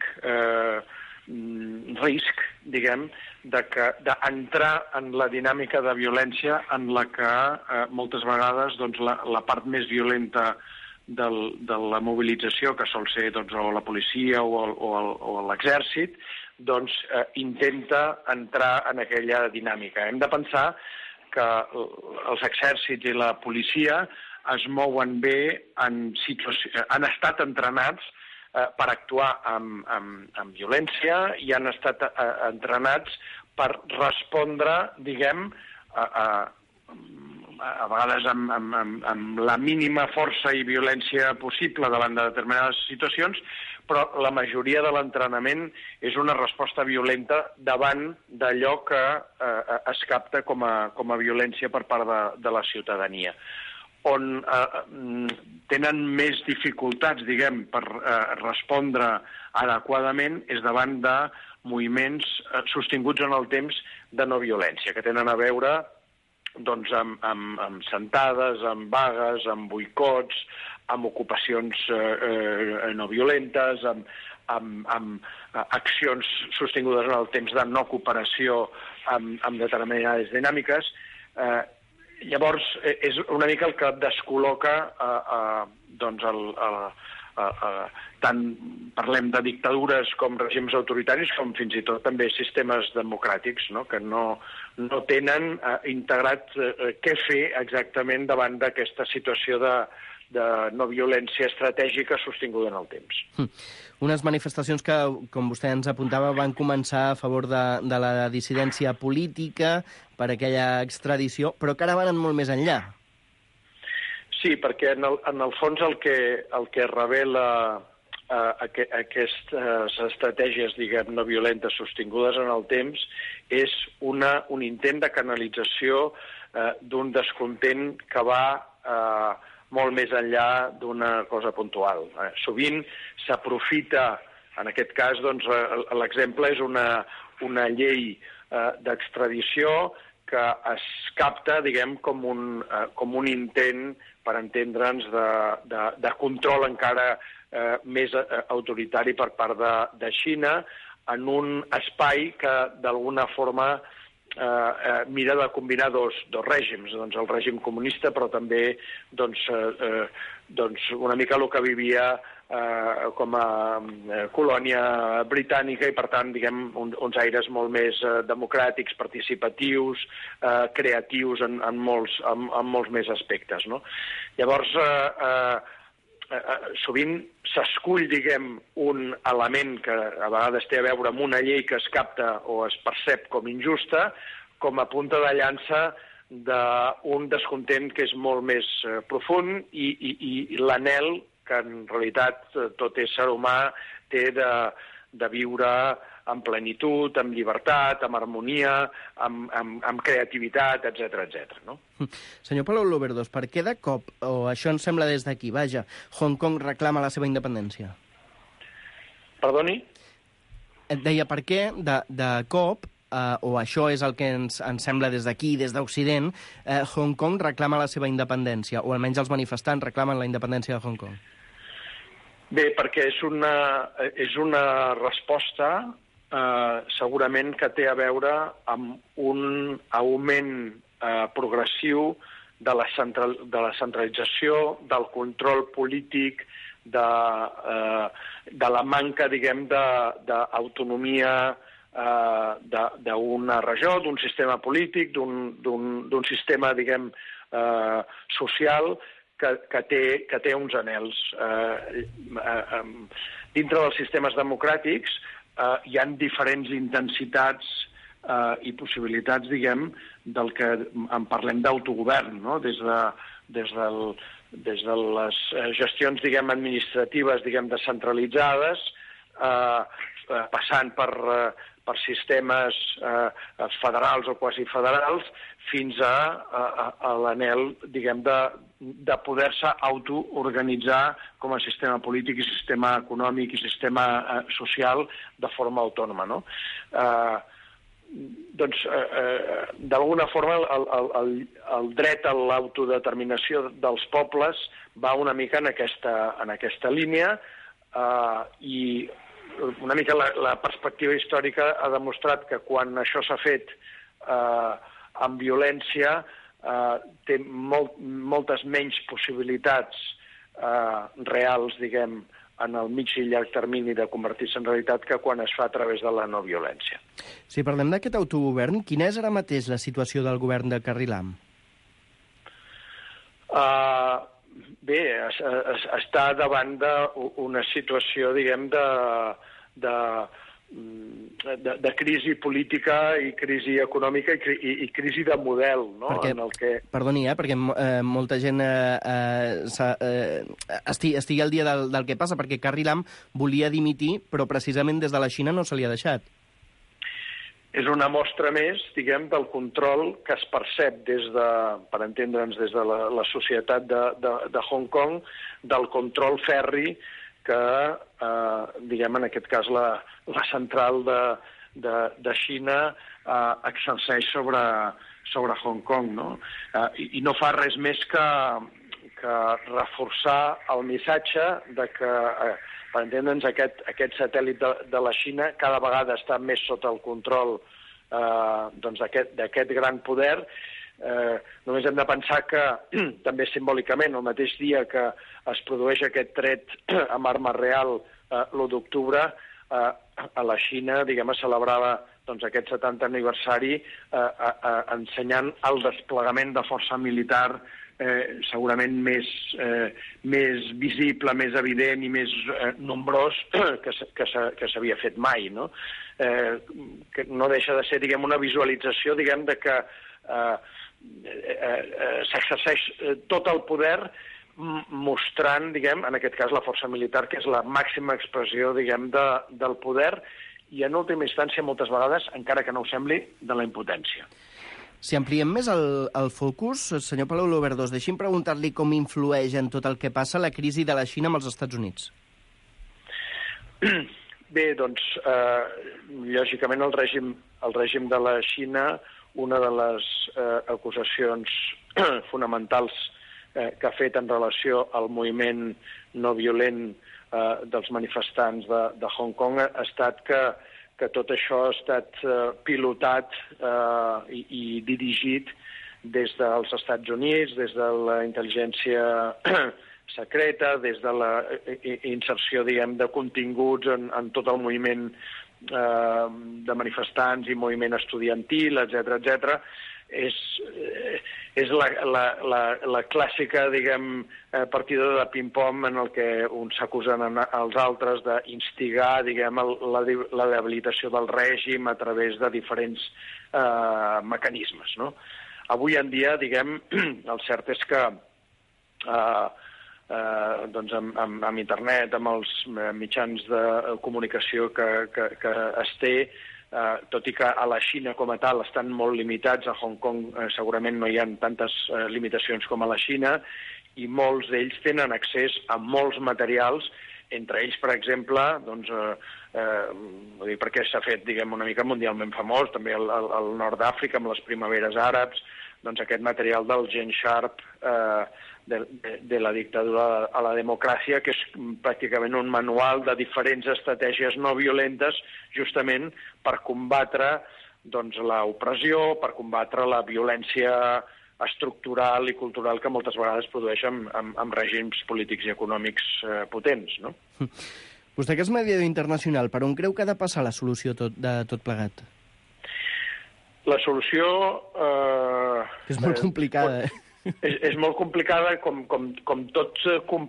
risc, diguem, d'entrar en la dinàmica de violència en la que moltes vegades la part més violenta de la mobilització, que sol ser o la policia o l'exèrcit, intenta entrar en aquella dinàmica. Hem de pensar que els exèrcits i la policia es mouen bé, han estat entrenats per actuar amb violència i han estat entrenats per respondre, diguem, a vegades amb la mínima força i violència possible davant de determinades situacions, però la majoria de l'entrenament és una resposta violenta davant d'allò que es capta com a violència per part de la ciutadania. On tenen més dificultats, diguem, per respondre adequadament és davant de moviments sostinguts en el temps de no violència, que tenen a veure amb sentades, amb vagues, amb boicots, amb ocupacions no violentes, amb accions sostingudes en el temps de no cooperació amb determinades dinàmiques. Llavors, és una mica el que descol·loca tant parlem de dictadures com règims autoritaris, com fins i tot també sistemes democràtics, que no tenen integrat què fer exactament davant d'aquesta situació de no violència estratègica sostinguda en el temps. Unes manifestacions que, com vostè ens apuntava, van començar a favor de la dissidència política per aquella extradició, però que ara van molt més enllà. Sí, perquè en el fons el que revela aquestes estratègies, diguem, no violentes sostingudes en el temps és un intent de canalització d'un descontent que va molt més enllà d'una cosa puntual. Sovint s'aprofita, en aquest cas, l'exemple és una llei d'extradició que es capta, diguem, com un intent, per entendre'ns, de control encara més autoritari per part de Xina en un espai que, d'alguna forma, mira de combinar dos règims, doncs el règim comunista, però també una mica el que vivia com a colònia britànica i, per tant, diguem, uns aires molt més democràtics, participatius, creatius en molts més aspectes, no? Llavors, sovint s'escull, diguem, un element que a vegades té a veure amb una llei que es capta o es percep com injusta, com a punta de llança d'un descontent que és molt més profund i l'anhel que en realitat tot ésser humà té de viure amb plenitud, amb llibertat, amb harmonia, amb creativitat, etc. No? Senyor Palau Loverdos, per què de cop, o això ens sembla des d'aquí, vaja, Hong Kong reclama la seva independència? Perdoni? Et deia, per què de cop, o això és el que ens sembla des d'aquí, des d'Occident, Hong Kong reclama la seva independència, o almenys els manifestants reclamen la independència de Hong Kong? Bé, perquè és una resposta segurament que té a veure amb un augment progressiu de la centralització, del control polític, de la manca, diguem, d'autonomia d'una regió, d'un sistema polític, d'un sistema, diguem, social, que té uns anhels. Dintre dels sistemes democràtics hi han diferents intensitats i possibilitats, diguem, del que en parlem d'autogovern, no? Des de les gestions, diguem, administratives, diguem, descentralitzades, passant per sistemes federals o quasi federals, fins a l'anhel, diguem, de poder-se autoorganitzar com a sistema polític i sistema econòmic i sistema social de forma autònoma, no? Doncs, d'alguna forma, el dret a l'autodeterminació dels pobles va una mica en aquesta línia i una mica la perspectiva històrica ha demostrat que quan això s'ha fet amb violència té moltes menys possibilitats reals, diguem, en el mig i llarg termini de convertir-se en realitat que quan es fa a través de la no violència. Si parlem d'aquest autogovern, quina és ara mateix la situació del govern de Carrie Lam? Bé, està davant d'una situació, diguem, de crisi política i crisi econòmica i crisi de model, no? Perquè, perdoni, perquè molta gent estigui al dia del que passa, perquè Carrie Lam volia dimitir, però precisament des de la Xina no se li ha deixat. És una mostra més, diguem, del control que es percep per entendre'ns, des de la societat de Hong Kong, del control ferri que, diguem, en aquest cas, la central de Xina exerceix sobre Hong Kong, no? I no fa res més que reforçar el missatge de que, per entendre'ns, aquest satèl·lit de la Xina cada vegada està més sota el control d'aquest gran poder. Només hem de pensar que, també simbòlicament, el mateix dia que es produeix aquest tret amb arma real l'1 d'octubre, a la Xina, diguem, es celebrava aquest 70 aniversari ensenyant el desplegament de força militar segurament més visible, més evident i més nombrós que s'havia fet mai, no? Que no deixa de ser, diguem, una visualització, diguem, de que s'exerceix tot el poder mostrant, diguem, en aquest cas la força militar, que és la màxima expressió, diguem, del poder i, en última instància, moltes vegades, encara que no ho sembli, de la impotència. Si ampliem més el focus, senyor Palau Loverdos, deixi'm preguntar-li com influeix en tot el que passa la crisi de la Xina amb els Estats Units. Bé, doncs, lògicament el règim de la Xina, una de les acusacions fonamentals que ha fet en relació al moviment no violent dels manifestants de Hong Kong ha estat que tot això ha estat pilotat i dirigit des dels Estats Units, des de la intel·ligència secreta, des de la inserció, diguem, de continguts en tot el moviment de manifestants i moviment estudiantil, etc. És la clàssica, diguem, partida de ping-pong en el que uns s'acusen als altres d'instigar, diguem, la debilitació del règim a través de diferents mecanismes, no? Avui en dia, diguem, el cert és que doncs amb internet, amb els mitjans de comunicació que es té, tot i que a la Xina com a tal estan molt limitats, a Hong Kong segurament no hi ha tantes limitacions com a la Xina, i molts d'ells tenen accés a molts materials, entre ells, per exemple, doncs, perquè s'ha fet, diguem, una mica mundialment famós, també al nord d'Àfrica, amb les primaveres àrabs, doncs aquest material del Gene Sharp, de la dictadura a la democràcia, que és pràcticament un manual de diferents estratègies no violentes, justament per combatre doncs, l'opressió, per combatre la violència estructural i cultural que moltes vegades produeix amb règims polítics i econòmics potents, no? Vostè, que és mediador internacional, per on creu que ha de passar la solució de tot plegat? La solució... És molt complicada, És molt complicada, com tot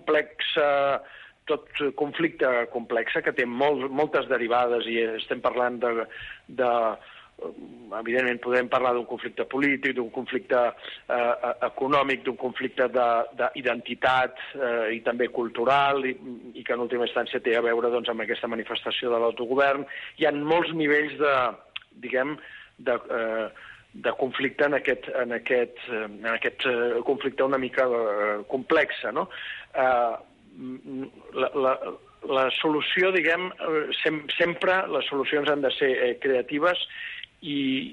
conflicte complex, que té moltes derivades, i estem parlant evidentment podem parlar d'un conflicte polític, d'un conflicte econòmic, d'un conflicte d'identitat i també cultural, i que en última instància té a veure doncs, amb aquesta manifestació de l'autogovern. Hi ha molts nivells de conflicte en aquest conflicte una mica complex, no? La solució, diguem, sempre les solucions han de ser creatives, i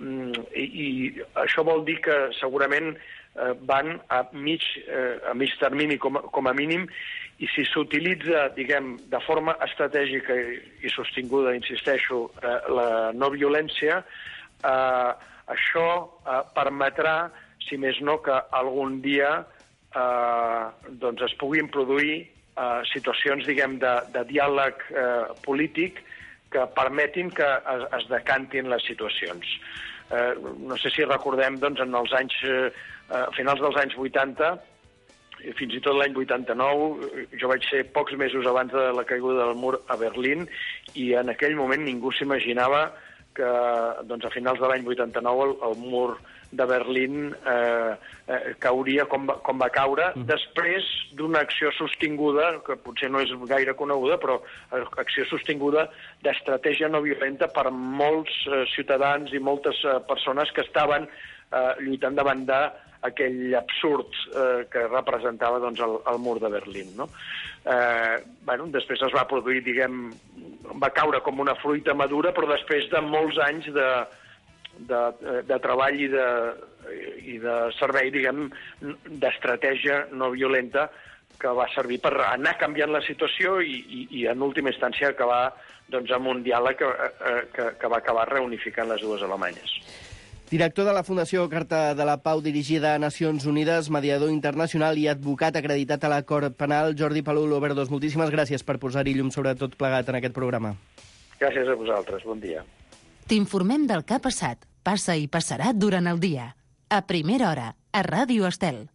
això vol dir que segurament van a mig termini com a mínim, i si s'utilitza, diguem, de forma estratègica i sostinguda, insisteixo, la no violència, això permetrà, si més no, que algun dia doncs es puguin produir situacions, diguem, de diàleg polític que permetin que es decantin les situacions. No sé si recordem, doncs, en els anys, finals dels anys 80, fins i tot l'any 89, jo vaig ser pocs mesos abans de la caiguda del mur a Berlín, i en aquell moment ningú s'imaginava que doncs, a finals de l'any 89 el mur de Berlín cauria com va caure, després d'una acció sostinguda, que potser no és gaire coneguda, però acció sostinguda d'estratègia no violenta per molts ciutadans i moltes persones que estaven lluitant davant d'aquell absurd que representava doncs, el mur de Berlín, no? Després es va produir, diguem, va caure com una fruita madura, però després de molts anys de treball i de servei, diguem, d'estratègia no violenta, que va servir per anar canviant la situació i en última instància acabar doncs, amb un diàleg que va acabar reunificant les dues Alemanyes. Director de la Fundació Carta de la Pau, dirigida a Nacions Unides, mediador internacional i advocat acreditat a la Cort Penal, Jordi Palul Oberdos, moltíssimes gràcies per posar-hi llum sobre tot plegat en aquest programa. Gràcies a vosaltres, bon dia. T'informem del que ha passat, passa i passarà durant el dia. A primera hora, a Ràdio Estel.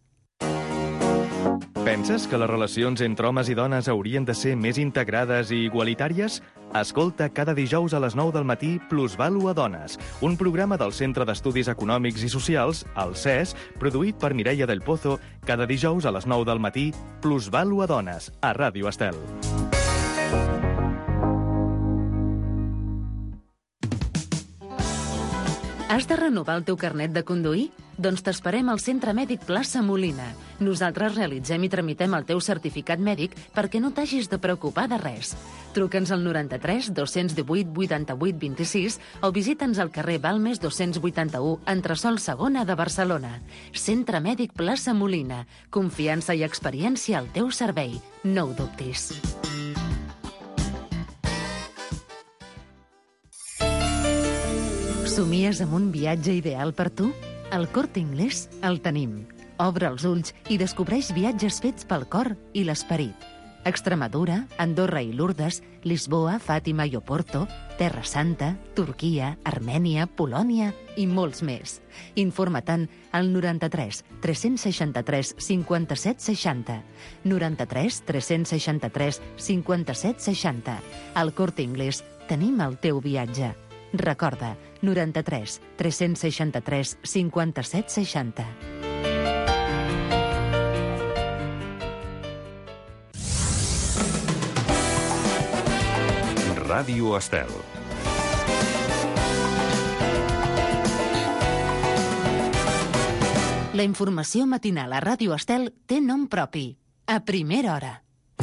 Penses que les relacions entre homes i dones haurien de ser més integrades i igualitàries? Escolta cada dijous a les 9 del matí Plusvàlua Dones, un programa del Centre d'Estudis Econòmics i Socials, el CES, produït per Mireia del Pozo, cada dijous a les 9 del matí Plusvàlua Dones, a Ràdio Estel. Has de renovar el teu carnet de conduir? Doncs t'esperem al Centre Mèdic Plaça Molina. Nosaltres realitzem i tramitem el teu certificat mèdic perquè no t'hagis de preocupar de res. Truca'ns al 93 218 88 26 o visita'ns al carrer Balmes 281, entresòl segona de Barcelona. Centre Mèdic Plaça Molina. Confiança i experiència al teu servei. No ho dubtis. Somies amb un viatge ideal per tu? Al Corte Inglés el tenim. Obre els ulls i descobreix viatges fets pel cor i l'esperit. Extremadura, Andorra i Lourdes, Lisboa, Fàtima i Oporto, Terra Santa, Turquia, Armènia, Polònia i molts més. Informa-te'n al 93 363 57 60. 93 363 57 60. Al Corte Inglés tenim el teu viatge. Recorda, 93 363 57 60. Ràdio Estel. La informació matinal a Ràdio Estel té nom propi. A primera hora.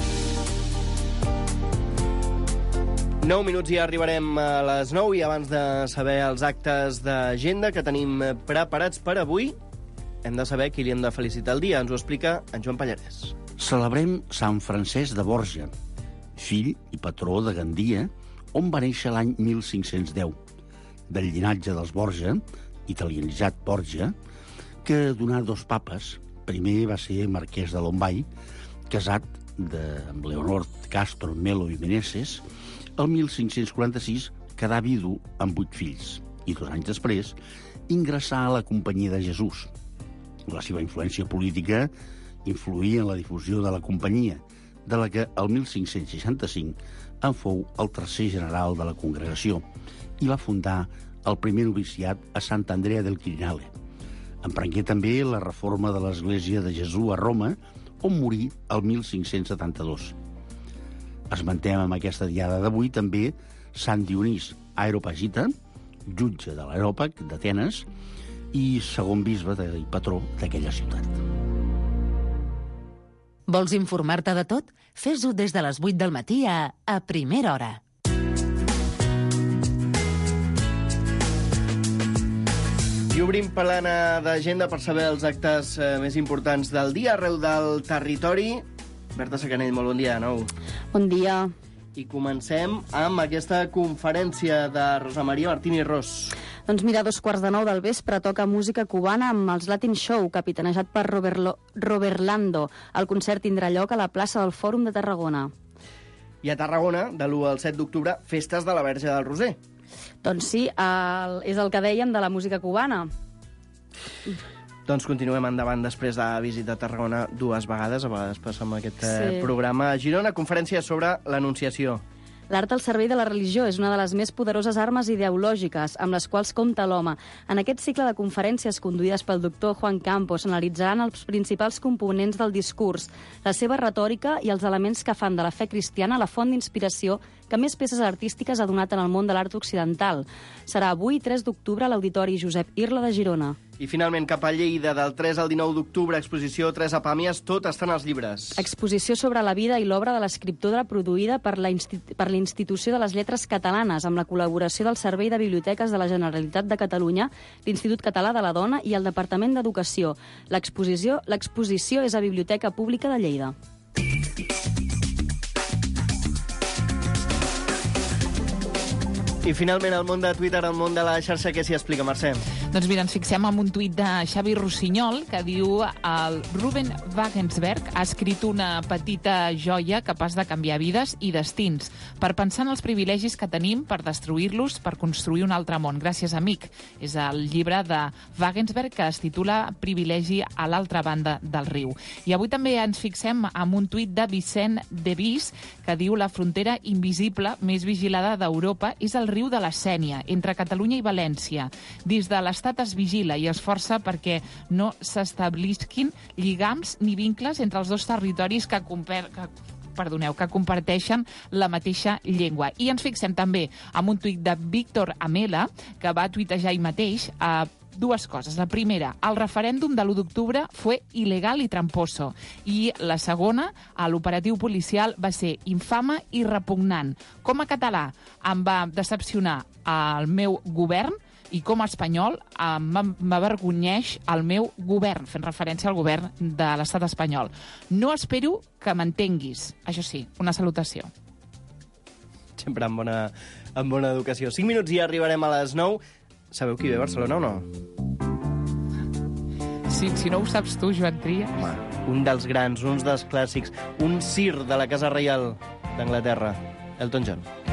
9 minuts i ja arribarem a les 9 i abans de saber els actes d'agenda que tenim preparats per avui, hem de saber qui li hem de felicitar el dia. Ens ho explica en Joan Pallarès. Celebrem Sant Francesc de Borja, fill i patró de Gandia, on va néixer l'any 1510, del llinatge dels Borja, italianitzat Borja, que donà 2 papes. Primer va ser marquès de Lombay, casat amb Leonor Castro Melo i Meneses. El 1546 quedà vidu amb 8 fills i 2 anys després ingressà a la Companyia de Jesús. La seva influència política influïa en la difusió de la companyia, de la que el 1565 en fou el 3è general de la congregació i va fundar el primer noviciat a Sant Andrea del Quirinale. Emprengué també la reforma de l'Església de Jesús a Roma, on morí el 1572. Esmentem amb aquesta diada d'avui també Sant Dionís Areopagita, jutge de l'Areòpag d'Atenes i segon bisbe i patró d'aquella ciutat. Vols informar-te de tot? Fes-ho des de les 8 del matí a primera hora. I obrim plana d'agenda per saber els actes més importants del dia arreu del territori. Berta Sacanell, molt bon dia de nou. Bon dia. I comencem amb aquesta conferència de Rosa Maria Martínez Ros. Doncs mira, 2:15 del vespre toca música cubana amb els Latin Show, capitanejat per Robert Lando. El concert tindrà lloc a la plaça del Fòrum de Tarragona. I a Tarragona, de l'1 al 7 d'octubre, festes de la Verge del Roser. Doncs sí, és el que dèiem de la música cubana. Doncs continuem endavant després de visitar Tarragona 2 vegades, a vegades passa amb aquest programa. A Girona, conferència sobre l'Anunciació. L'art al servei de la religió és una de les més poderoses armes ideològiques amb les quals compta l'home. En aquest cicle de conferències conduïdes pel doctor Juan Campos analitzaran els principals components del discurs, la seva retòrica i els elements que fan de la fe cristiana la font d'inspiració que més peces artístiques ha donat en el món de l'art occidental. Serà avui, 3 d'octubre, a l'Auditori Josep Irla de Girona. I finalment, cap a Lleida, del 3 al 19 d'octubre, exposició 3 a Pàmies, tot estan als llibres. Exposició sobre la vida i l'obra de l'escriptora produïda per l'Institució de les Lletres Catalanes, amb la col·laboració del Servei de Biblioteques de la Generalitat de Catalunya, l'Institut Català de la Dona i el Departament d'Educació. L'exposició és a Biblioteca Pública de Lleida. I finalment, el món de Twitter, el món de la xarxa, què s'hi explica, Mercè? Doncs mira, ens fixem en un tuit de Xavi Rossinyol que diu el Ruben Wagensberg ha escrit una petita joia capaç de canviar vides i destins per pensar en els privilegis que tenim, per destruir-los, per construir un altre món. Gràcies, amic. És el llibre de Wagensberg que es titula Privilegi a l'altra banda del riu. I avui també ens fixem en un tuit de Vicent Devis que diu la frontera invisible més vigilada d'Europa és el riu de la Sénia, entre Catalunya i València. Des de l'Estat es vigila i es força perquè no s'establisquin lligams ni vincles entre els dos territoris que que comparteixen la mateixa llengua. I ens fixem també en un tuit de Víctor Amela, que va tuitejar ell mateix dues coses. La primera, el referèndum de l'1 d'octubre fue ilegal i tramposo. I la segona, l'operatiu policial va ser infame i repugnant. Com a català em va decepcionar el meu govern i com a espanyol m'avergonyeix el meu govern, fent referència al govern de l'estat espanyol. No espero que m'entenguis. Això sí, una salutació. Sempre amb bona educació. 5 minuts i arribarem a les 9. Sabeu qui ve a Barcelona o no? Sí, si no ho saps tu, Joan Tria. Home, un dels grans, un dels clàssics, un sir de la Casa Reial d'Anglaterra, Elton John.